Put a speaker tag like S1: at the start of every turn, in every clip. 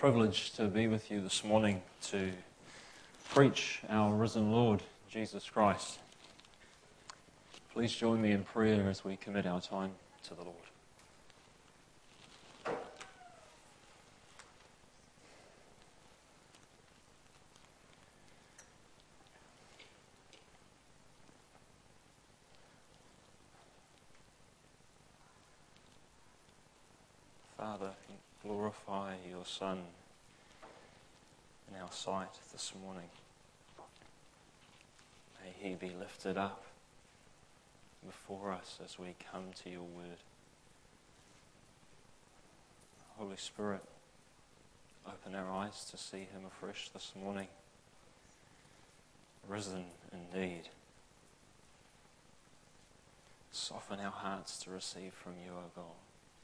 S1: Privilege to be with you this morning to preach our risen Lord, Jesus Christ. Please join me in prayer as we commit our time to the Lord. Father, glorify your Son in our sight this morning. May he be lifted up before us as we come to your word. Holy Spirit, open our eyes to see him afresh this morning. Risen indeed. Soften our hearts to receive from you, O God.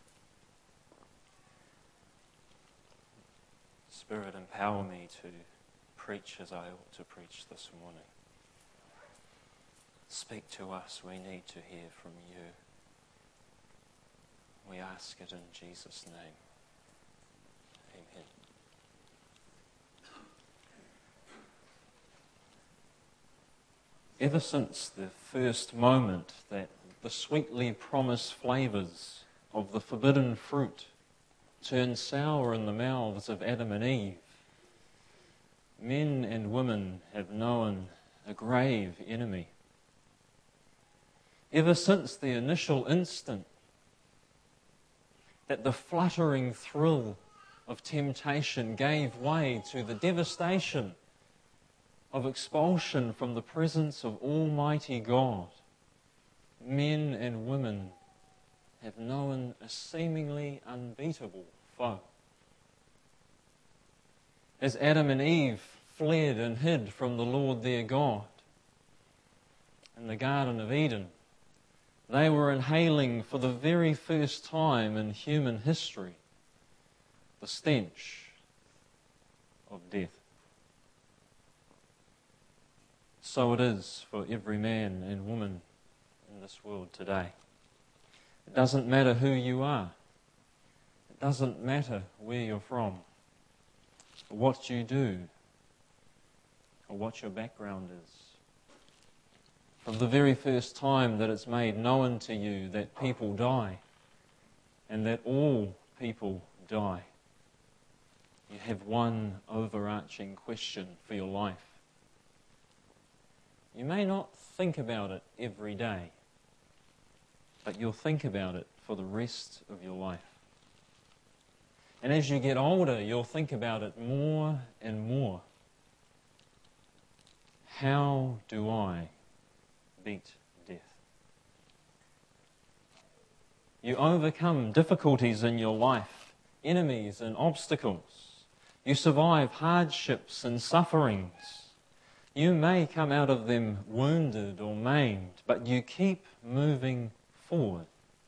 S1: Spirit, empower me to preach as I ought to preach this morning. Speak to us, we need to hear from you. We ask it in Jesus' name. Amen. Ever since the first moment that the sweetly promised flavours of the forbidden fruit turned sour in the mouths of Adam and Eve, men and women have known a grave enemy. Ever since the initial instant that the fluttering thrill of temptation gave way to the devastation of expulsion from the presence of Almighty God, men and women have known a seemingly unbeatable foe. As Adam and Eve fled and hid from the Lord their God in the Garden of Eden, they were inhaling for the very first time in human history the stench of death. So it is for every man and woman in this world today. It doesn't matter who you are. It doesn't matter where you're from, or what you do, or what your background is. From the very first time that it's made known to you that people die, and that all people die, you have one overarching question for your life. You may not think about it every day, but you'll think about it for the rest of your life. And as you get older, you'll think about it more and more. How do I beat death? You overcome difficulties in your life, enemies and obstacles. You survive hardships and sufferings. You may come out of them wounded or maimed, but you keep moving forward.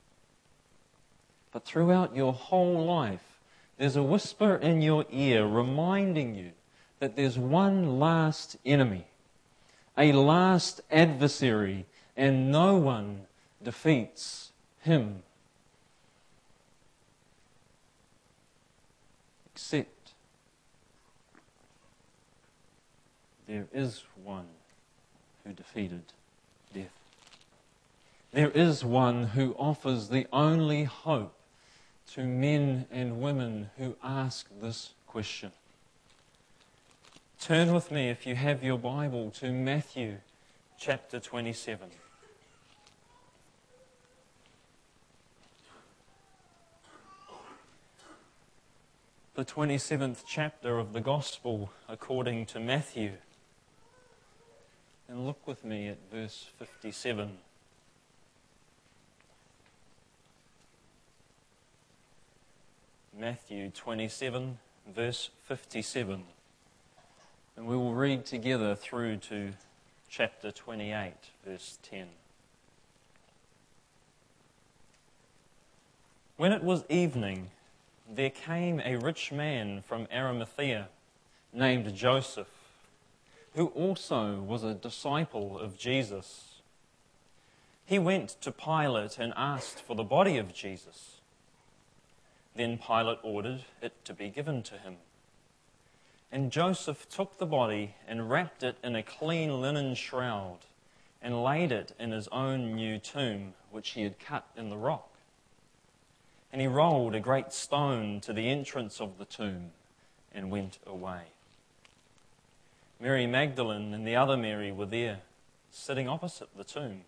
S1: But throughout your whole life, there's a whisper in your ear reminding you that there's one last enemy, a last adversary, and no one defeats him except there is one who defeated death. There is one who offers the only hope to men and women who ask this question. Turn with me, if you have your Bible, to Matthew chapter 27. The 27th chapter of the Gospel according to Matthew. And look with me at verse 57. Matthew 27, verse 57. And we will read together through to chapter 28, verse 10. When it was evening, there came a rich man from Arimathea named Joseph, who also was a disciple of Jesus. He went to Pilate and asked for the body of Jesus. Then Pilate ordered it to be given to him. And Joseph took the body and wrapped it in a clean linen shroud and laid it in his own new tomb, which he had cut in the rock. And he rolled a great stone to the entrance of the tomb and went away. Mary Magdalene and the other Mary were there, sitting opposite the tomb.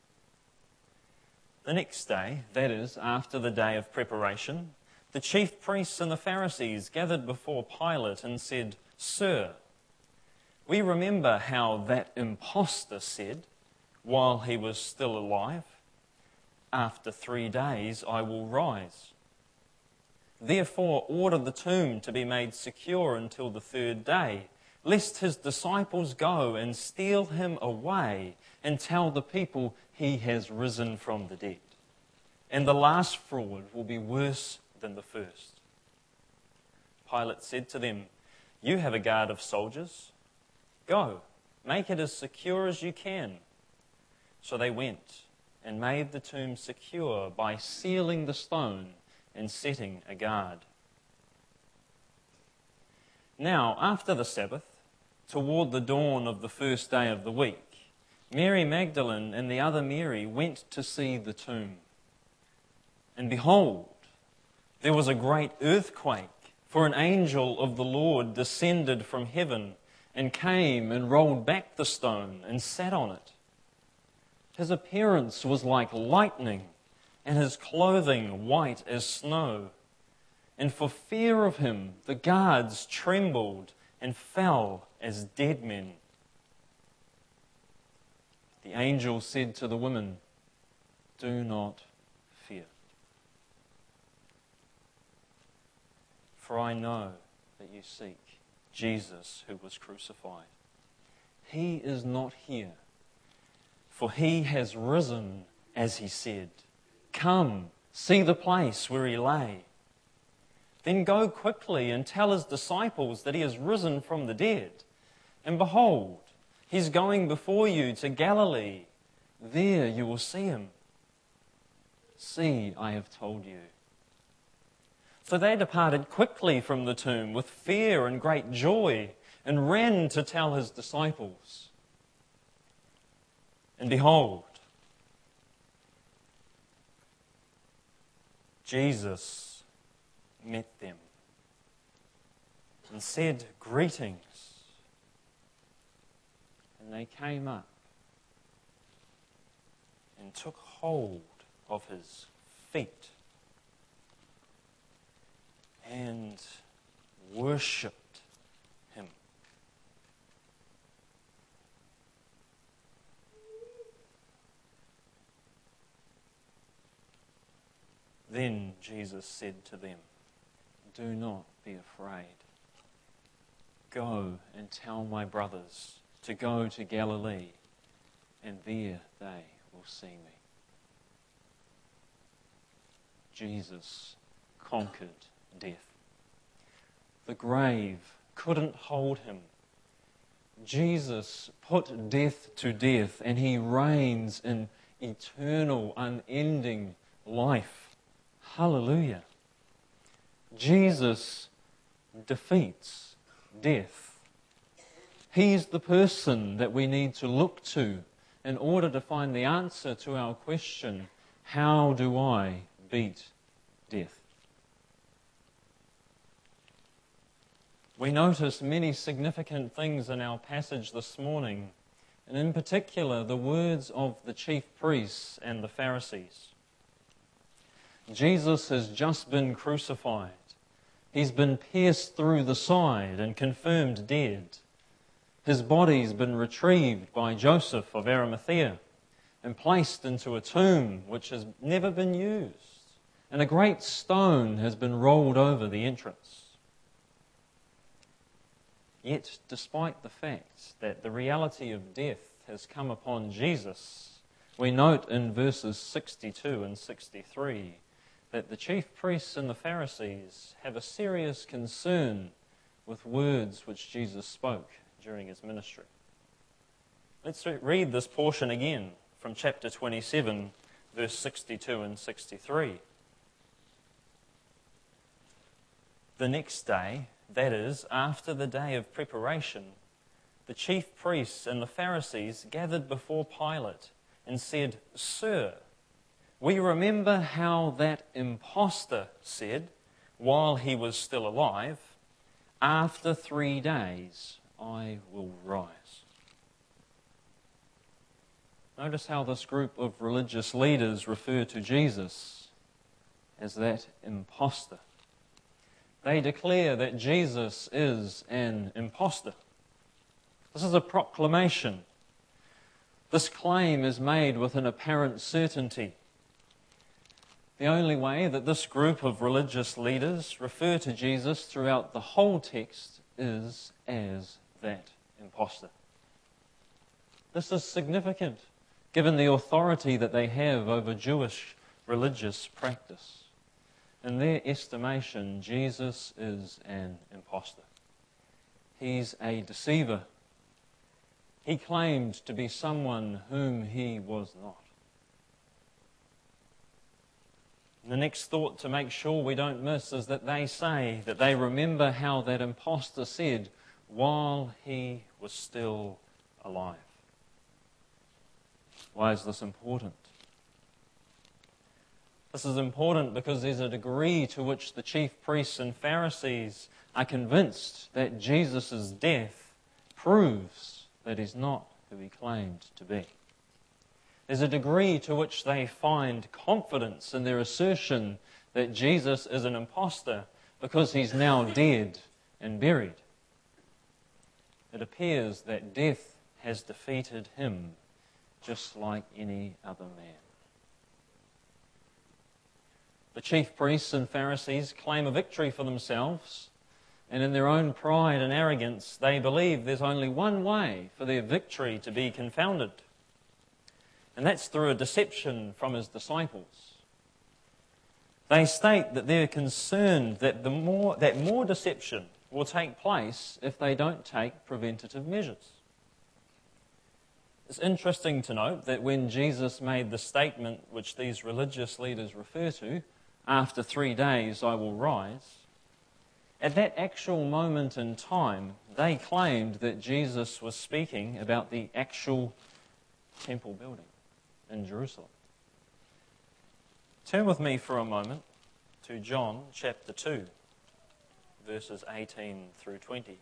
S1: The next day, that is, after the day of preparation, the chief priests and the Pharisees gathered before Pilate and said, "Sir, we remember how that impostor said, while he was still alive, 'After 3 days I will rise.' Therefore order the tomb to be made secure until the 3rd day, lest his disciples go and steal him away and tell the people he has risen from the dead. And the last fraud will be worse than the first." Pilate said to them, "You have a guard of soldiers. Go, make it as secure as you can." So they went and made the tomb secure by sealing the stone and setting a guard. Now, after the Sabbath, toward the dawn of the 1st day of the week, Mary Magdalene and the other Mary went to see the tomb. And behold, there was a great earthquake, for an angel of the Lord descended from heaven and came and rolled back the stone and sat on it. His appearance was like lightning, and his clothing white as snow. And for fear of him, the guards trembled and fell as dead men. The angel said to the women, "Do not fear. For I know that you seek Jesus who was crucified. He is not here, for he has risen as he said. Come, see the place where he lay. Then go quickly and tell his disciples that he has risen from the dead. And behold, he's going before you to Galilee. There you will see him. See, I have told you." So they departed quickly from the tomb with fear and great joy and ran to tell his disciples. And behold, Jesus met them and said, "Greetings." And they came up and took hold of his feet and worshipped him. Then Jesus said to them, "Do not be afraid. Go and tell my brothers to go to Galilee, and there they will see me." Jesus conquered death. The grave couldn't hold him. Jesus put death to death, and he reigns in eternal, unending life. Hallelujah. Jesus defeats death. He's the person that we need to look to in order to find the answer to our question, how do I beat death? We notice many significant things in our passage this morning, and in particular the words of the chief priests and the Pharisees. Jesus has just been crucified. He's been pierced through the side and confirmed dead. His body's been retrieved by Joseph of Arimathea and placed into a tomb which has never been used, and a great stone has been rolled over the entrance. Yet, despite the fact that the reality of death has come upon Jesus, we note in verses 62 and 63 that the chief priests and the Pharisees have a serious concern with words which Jesus spoke during his ministry. Let's read this portion again from chapter 27, verse 62 and 63. The next day, that is, after the day of preparation, the chief priests and the Pharisees gathered before Pilate and said, "Sir, we remember how that impostor said, while he was still alive, 'After 3 days I will rise.'" Notice how this group of religious leaders refer to Jesus as that impostor. They declare that Jesus is an impostor. This is a proclamation. This claim is made with an apparent certainty. The only way that this group of religious leaders refer to Jesus throughout the whole text is as that impostor. This is significant, given the authority that they have over Jewish religious practice. In their estimation, Jesus is an impostor. He's a deceiver. He claimed to be someone whom he was not. The next thought to make sure we don't miss is that they say that they remember how that impostor said while he was still alive. Why is this important? This is important because there's a degree to which the chief priests and Pharisees are convinced that Jesus' death proves that he's not who he claimed to be. There's a degree to which they find confidence in their assertion that Jesus is an impostor because he's now dead and buried. It appears that death has defeated him just like any other man. The chief priests and Pharisees claim a victory for themselves, and in their own pride and arrogance, they believe there's only one way for their victory to be confounded, and that's through a deception from his disciples. They state that they're concerned that more deception will take place if they don't take preventative measures. It's interesting to note that when Jesus made the statement which these religious leaders refer to, "After 3 days I will rise," at that actual moment in time, they claimed that Jesus was speaking about the actual temple building in Jerusalem. Turn with me for a moment to John chapter 2, verses 18 through 20.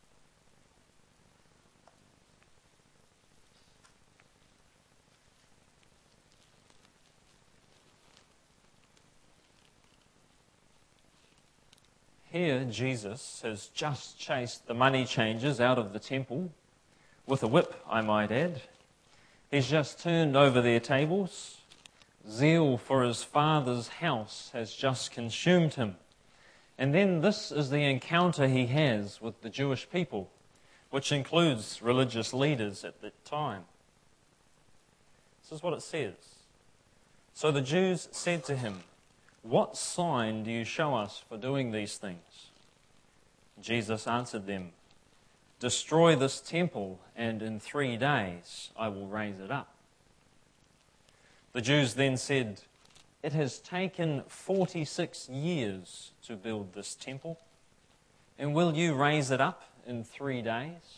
S1: Here, Jesus has just chased the money changers out of the temple, with a whip, I might add. He's just turned over their tables. Zeal for his Father's house has just consumed him. And then this is the encounter he has with the Jewish people, which includes religious leaders at the time. This is what it says. "So the Jews said to him, 'What sign do you show us for doing these things?' Jesus answered them, 'Destroy this temple, and in 3 days I will raise it up.' The Jews then said, 'It has taken 46 years to build this temple, and will you raise it up in 3 days?'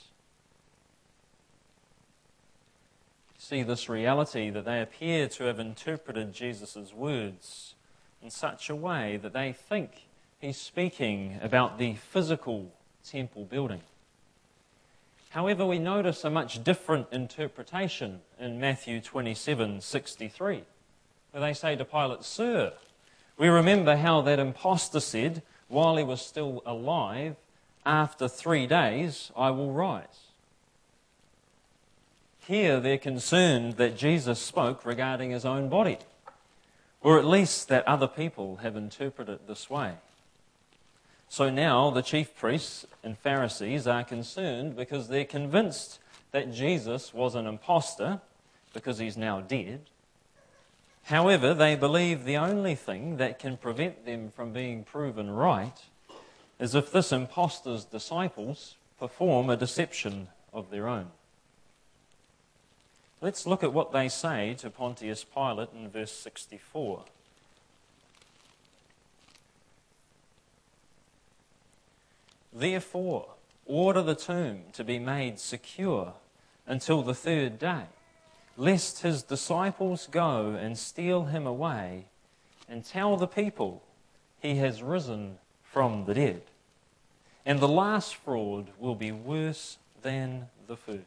S1: See this reality that they appear to have interpreted Jesus' words in such a way that they think he's speaking about the physical temple building. However, we notice a much different interpretation in Matthew 27:63, where they say to Pilate, 'Sir, we remember how that impostor said, while he was still alive, after 3 days I will rise.' Here they're concerned that Jesus spoke regarding his own body, or at least that other people have interpreted it this way. So now the chief priests and Pharisees are concerned because they're convinced that Jesus was an impostor because he's now dead. However, they believe the only thing that can prevent them from being proven right is if this impostor's disciples perform a deception of their own. Let's look at what they say to Pontius Pilate in verse 64. Therefore, order the tomb to be made secure until the third day, lest his disciples go and steal him away and tell the people he has risen from the dead. And the last fraud will be worse than the first.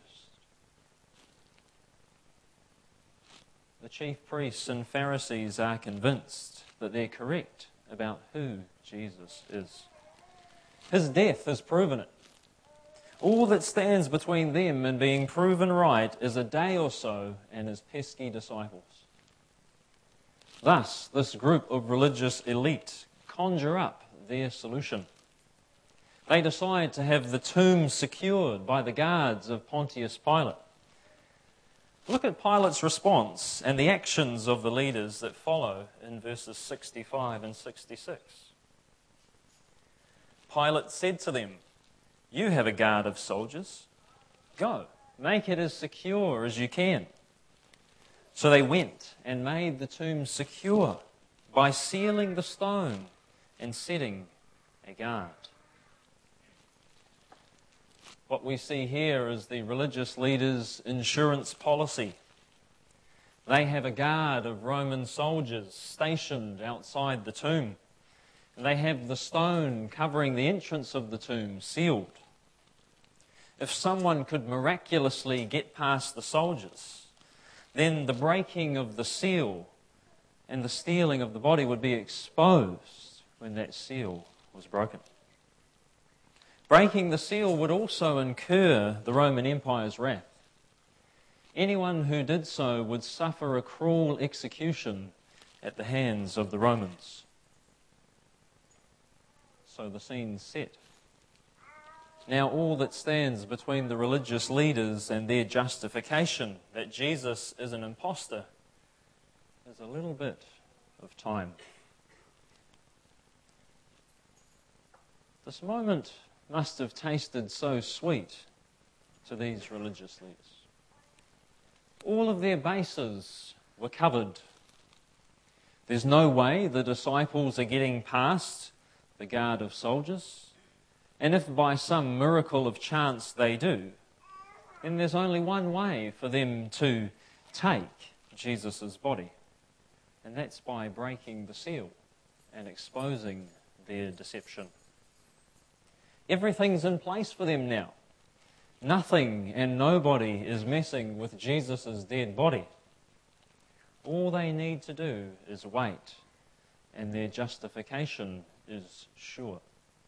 S1: The chief priests and Pharisees are convinced that they're correct about who Jesus is. His death has proven it. All that stands between them and being proven right is a day or so and his pesky disciples. Thus, this group of religious elite conjure up their solution. They decide to have the tomb secured by the guards of Pontius Pilate. Look at Pilate's response and the actions of the leaders that follow in verses 65 and 66. Pilate said to them, "You have a guard of soldiers. Go, make it as secure as you can." So they went and made the tomb secure by sealing the stone and setting a guard. What we see here is the religious leaders' insurance policy. They have a guard of Roman soldiers stationed outside the tomb. They have the stone covering the entrance of the tomb sealed. If someone could miraculously get past the soldiers, then the breaking of the seal and the stealing of the body would be exposed when that seal was broken. Breaking the seal would also incur the Roman Empire's wrath. Anyone who did so would suffer a cruel execution at the hands of the Romans. So the scene's set. Now all that stands between the religious leaders and their justification that Jesus is an impostor is a little bit of time. This moment must have tasted so sweet to these religious leaders. All of their bases were covered. There's no way the disciples are getting past the guard of soldiers. And if by some miracle of chance they do, then there's only one way for them to take Jesus' body. And that's by breaking the seal and exposing their deception. Everything's in place for them now. Nothing and nobody is messing with Jesus' dead body. All they need to do is wait, and their justification is sure.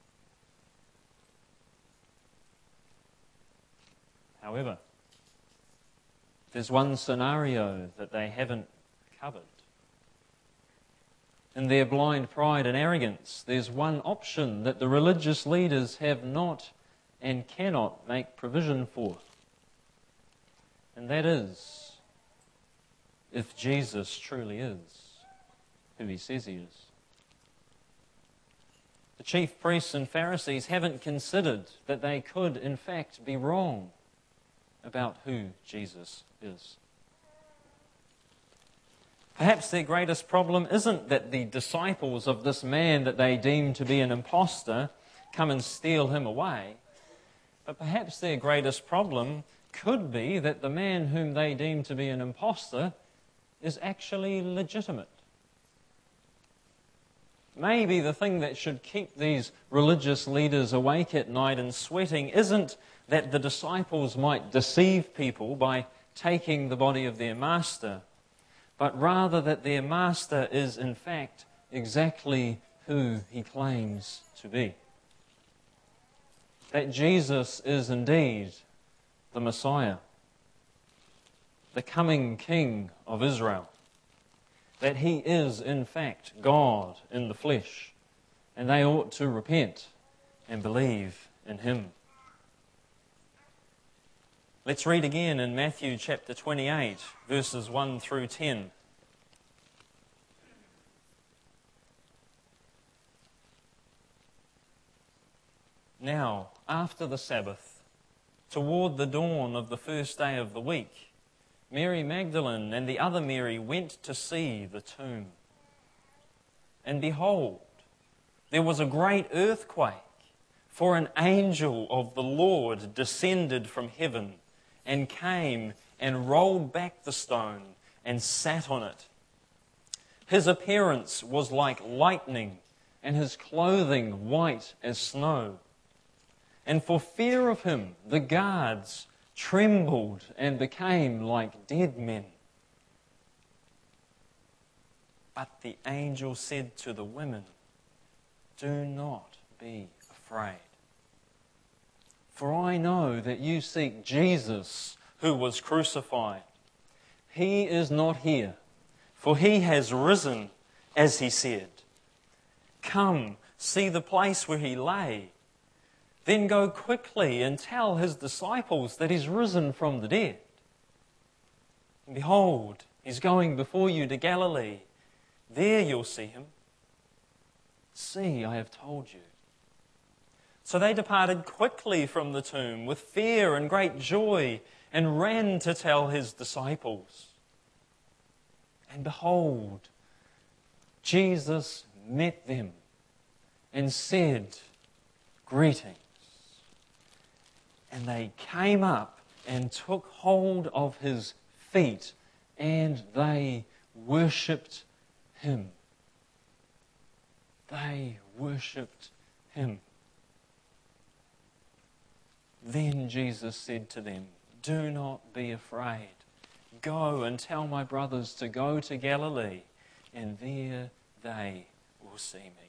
S1: However, there's one scenario that they haven't covered. In their blind pride and arrogance, there's one option that the religious leaders have not and cannot make provision for. And that is, if Jesus truly is who he says he is. The chief priests and Pharisees haven't considered that they could, in fact, be wrong about who Jesus is. Perhaps their greatest problem isn't that the disciples of this man that they deem to be an impostor come and steal him away, but perhaps their greatest problem could be that the man whom they deem to be an impostor is actually legitimate. Maybe the thing that should keep these religious leaders awake at night and sweating isn't that the disciples might deceive people by taking the body of their master, but rather that their master is in fact exactly who he claims to be. That Jesus is indeed the Messiah, the coming King of Israel. That he is in fact God in the flesh, and they ought to repent and believe in him. Let's read again in Matthew chapter 28, verses 1 through 10. Now, after the Sabbath, toward the dawn of the first day of the week, Mary Magdalene and the other Mary went to see the tomb. And behold, there was a great earthquake, For an angel of the Lord descended from heaven and came and rolled back the stone and sat on it. His appearance was like lightning, and his clothing white as snow. And for fear of him, the guards trembled and became like dead men. But the angel said to the women, "Do not be afraid. For I know that you seek Jesus who was crucified. He is not here, for he has risen as he said. Come, see the place where he lay. Then go quickly and tell his disciples that he's risen from the dead. And behold, he's going before you to Galilee. There you'll see him. See, I have told you." So they departed quickly from the tomb with fear and great joy and ran to tell his disciples. And behold, Jesus met them and said, "Greetings." And they came up and took hold of his feet, and they worshipped him. They worshipped him. Then Jesus said to them, "Do not be afraid. Go and tell my brothers to go to Galilee, and there they will see me."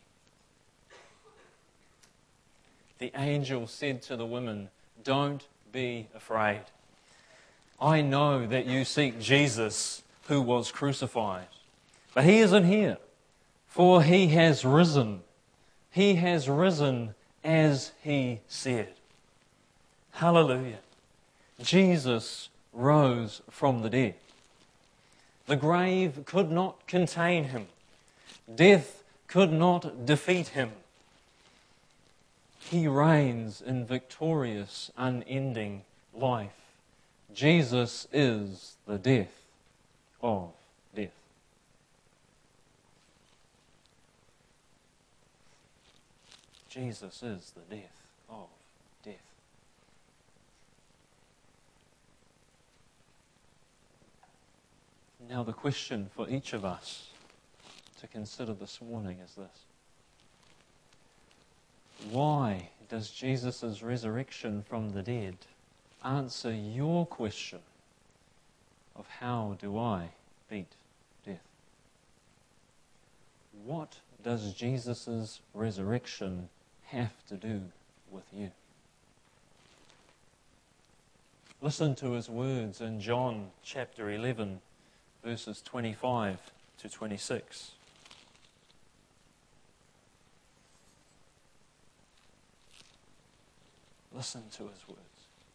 S1: The angel said to the women, "Don't be afraid. I know that you seek Jesus who was crucified, but he isn't here, for he has risen. He has risen as he said." Hallelujah. Jesus rose from the dead. The grave could not contain him. Death could not defeat him. He reigns in victorious, unending life. Jesus is the death of death. Jesus is the death of death. Now the question for each of us to consider this morning is this: why does Jesus' resurrection from the dead answer your question of how do I beat death? What does Jesus' resurrection have to do with you? Listen to his words in John chapter 11, verses 25 to 26. Listen to his words.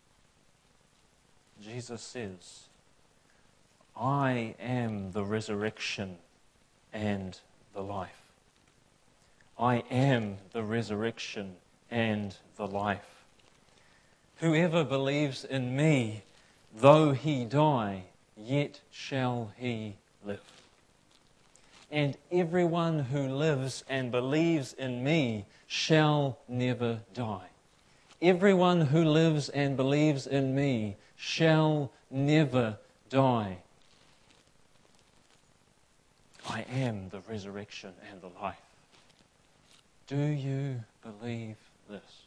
S1: Jesus says, "I am the resurrection and the life. I am the resurrection and the life. Whoever believes in me, though he die, yet shall he live. And everyone who lives and believes in me shall never die. Everyone who lives and believes in me shall never die. I am the resurrection and the life." Do you believe this?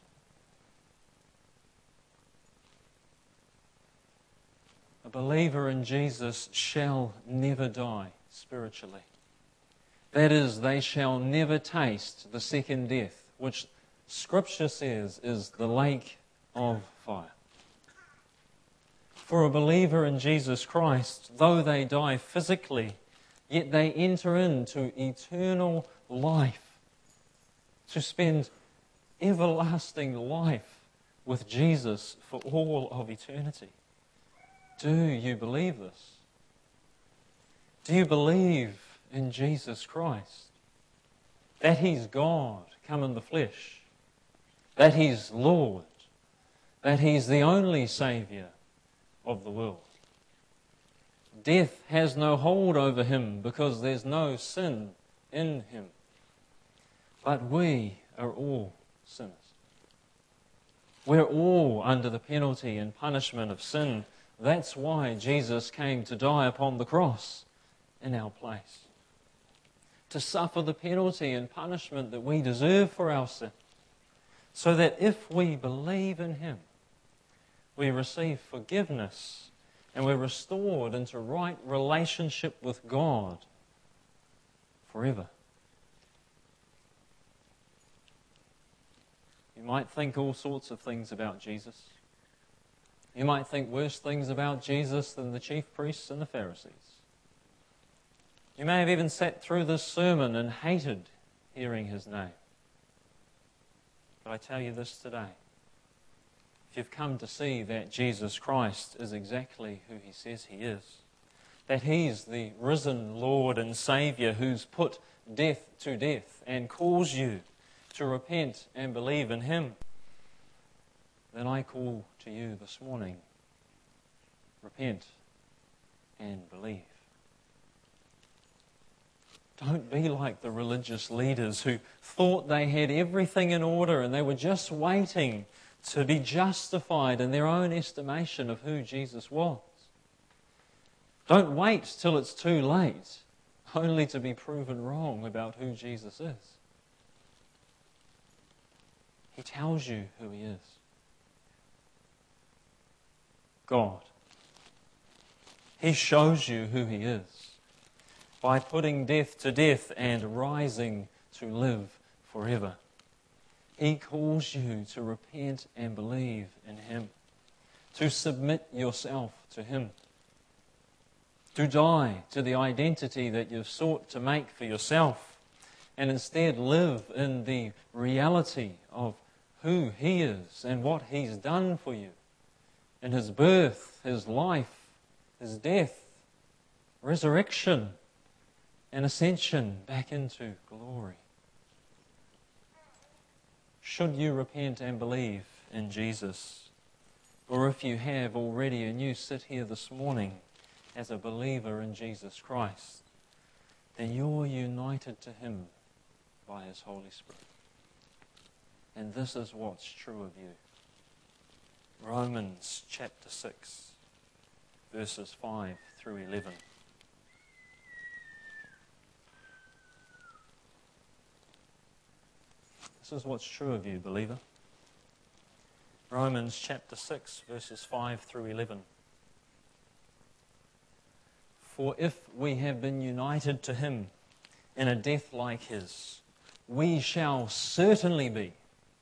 S1: A believer in Jesus shall never die spiritually. That is, they shall never taste the second death, which Scripture says is the lake of fire. For a believer in Jesus Christ, though they die physically, yet they enter into eternal life to spend everlasting life with Jesus for all of eternity. Do you believe this? Do you believe in Jesus Christ? That He's God come in the flesh? That He's Lord? That He's the only Saviour of the world? Death has no hold over Him because there's no sin in Him. But we are all sinners. We're all under the penalty and punishment of sin. That's why Jesus came to die upon the cross in our place, to suffer the penalty and punishment that we deserve for our sin, so that if we believe in Him, we receive forgiveness and we're restored into right relationship with God forever. You might think all sorts of things about Jesus. You might think worse things about Jesus than the chief priests and the Pharisees. You may have even sat through this sermon and hated hearing His name. But I tell you this today. If you've come to see that Jesus Christ is exactly who He says He is, that He's the risen Lord and Saviour who's put death to death and calls you to repent and believe in Him, then I call to you this morning, repent and believe. Don't be like the religious leaders who thought they had everything in order and they were just waiting to be justified in their own estimation of who Jesus was. Don't wait till it's too late, only to be proven wrong about who Jesus is. He tells you who He is. God. He shows you who He is by putting death to death and rising to live forever. He calls you to repent and believe in Him, to submit yourself to Him, to die to the identity that you've sought to make for yourself, and instead live in the reality of who He is and what He's done for you in His birth, His life, His death, resurrection, and ascension back into glory. Should you repent and believe in Jesus, or if you have already and you sit here this morning as a believer in Jesus Christ, then you're united to Him by His Holy Spirit. And this is what's true of you. Romans chapter 6, verses 5 through 11. This is what's true of you, believer. Romans chapter 6, verses 5 through 11. For if we have been united to Him in a death like His, we shall certainly be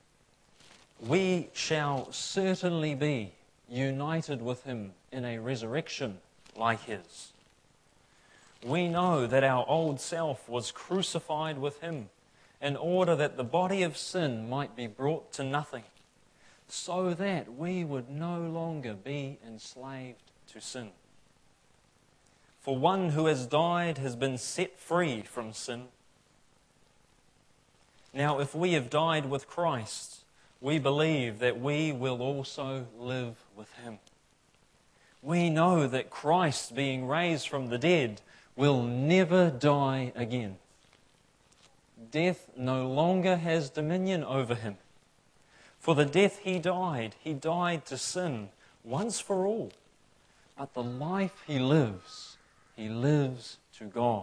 S1: united with Him in a resurrection like His. We know that our old self was crucified with Him in order that the body of sin might be brought to nothing, so that we would no longer be enslaved to sin. For one who has died has been set free from sin. Now, if we have died with Christ, we believe that we will also live with Him. We know that Christ, being raised from the dead, will never die again. Death no longer has dominion over Him. For the death He died to sin once for all. But the life He lives to God.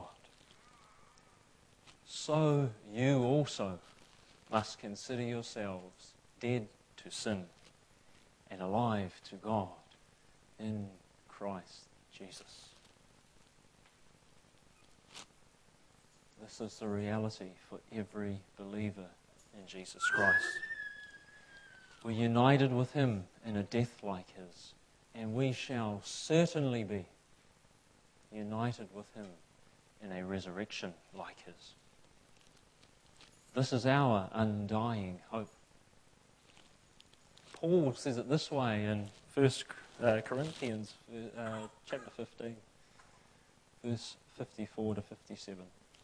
S1: So you also must consider yourselves dead to sin and alive to God in Christ Jesus. This is the reality for every believer in Jesus Christ. We're united with Him in a death like His, and we shall certainly be united with Him in a resurrection like His. This is our undying hope. Paul says it this way in 1 Corinthians chapter 15, verse 54 to 57.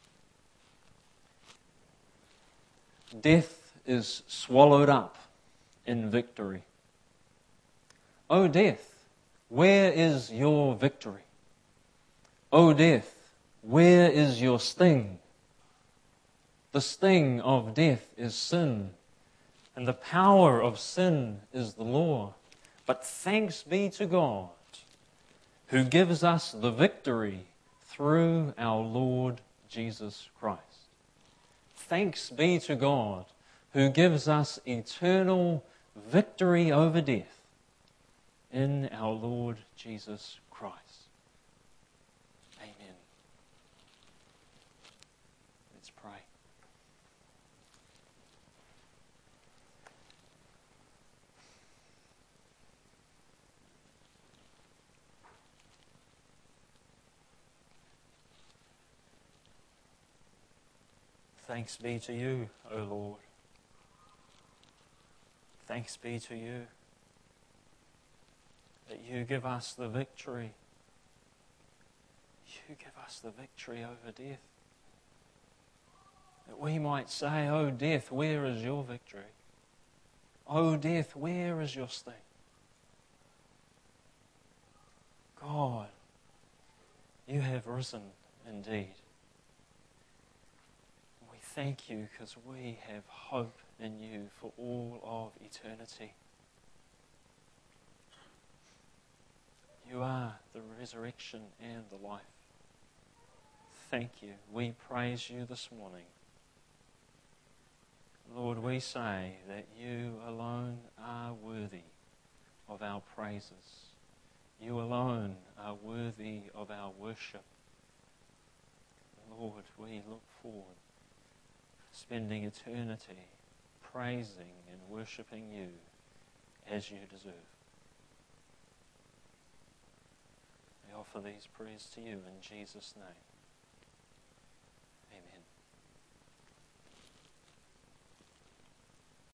S1: Death is swallowed up in victory. O death, where is your victory? O death, where is your sting? The sting of death is sin, And the power of sin is the law. But thanks be to God, who gives us the victory through our Lord Jesus Christ. Thanks be to God, who gives us eternal victory over death in our Lord Jesus Christ. Amen. Let's pray. Thanks be to you, O Lord. Thanks be to you that you give us the victory. You give us the victory over death. That we might say, "O death, where is your victory? O death, where is your sting?" God, you have risen indeed. We thank you because we have hope in you for all of eternity. You are the resurrection and the life. Thank you. We praise you this morning. Lord, we say that you alone are worthy of our praises. You alone are worthy of our worship. Lord, we look forward to spending eternity praising and worshipping you as you deserve. We offer these prayers to you in Jesus' name.